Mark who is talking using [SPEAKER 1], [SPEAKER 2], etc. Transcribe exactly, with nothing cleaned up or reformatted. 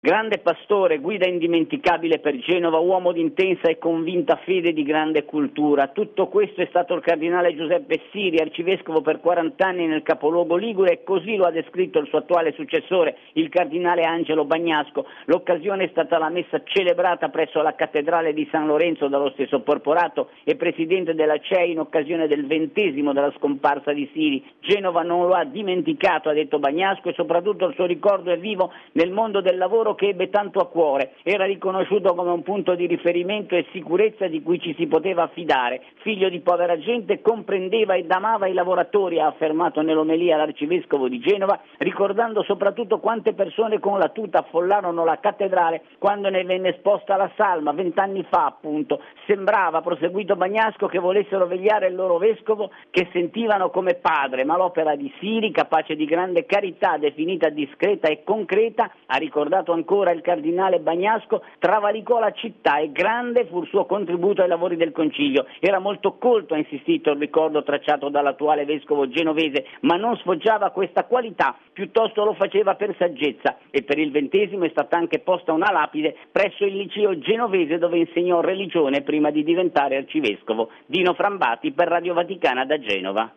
[SPEAKER 1] Grande pastore, guida indimenticabile per Genova, uomo di intensa e convinta fede di grande cultura. Tutto questo è stato il cardinale Giuseppe Siri, arcivescovo per quaranta anni nel capoluogo ligure, e così lo ha descritto il suo attuale successore, il cardinale Angelo Bagnasco. L'occasione è stata la messa celebrata presso la cattedrale di San Lorenzo dallo stesso Porporato e presidente della C E I in occasione del ventesimo della scomparsa di Siri. Genova non lo ha dimenticato, ha detto Bagnasco, e soprattutto il suo ricordo è vivo nel mondo del lavoro che ebbe tanto a cuore. Era riconosciuto come un punto di riferimento e sicurezza di cui ci si poteva affidare. Figlio di povera gente, comprendeva ed amava i lavoratori, ha affermato nell'omelia l'arcivescovo di Genova, ricordando soprattutto quante persone con la tuta affollarono la cattedrale quando ne venne esposta la salma, vent'anni fa appunto. Sembrava, proseguito Bagnasco, che volessero vegliare il loro vescovo che sentivano come padre, ma l'opera di Siri, capace di grande carità definita discreta e concreta, ha ricordato ancora il cardinale Bagnasco, travalicò la città e grande fu il suo contributo ai lavori del concilio. Era molto colto, ha insistito il ricordo tracciato dall'attuale vescovo genovese, ma non sfoggiava questa qualità, piuttosto lo faceva per saggezza, e per il ventesimo è stata anche posta una lapide presso il liceo genovese dove insegnò religione prima di diventare arcivescovo. Dino Frambati per Radio Vaticana da Genova.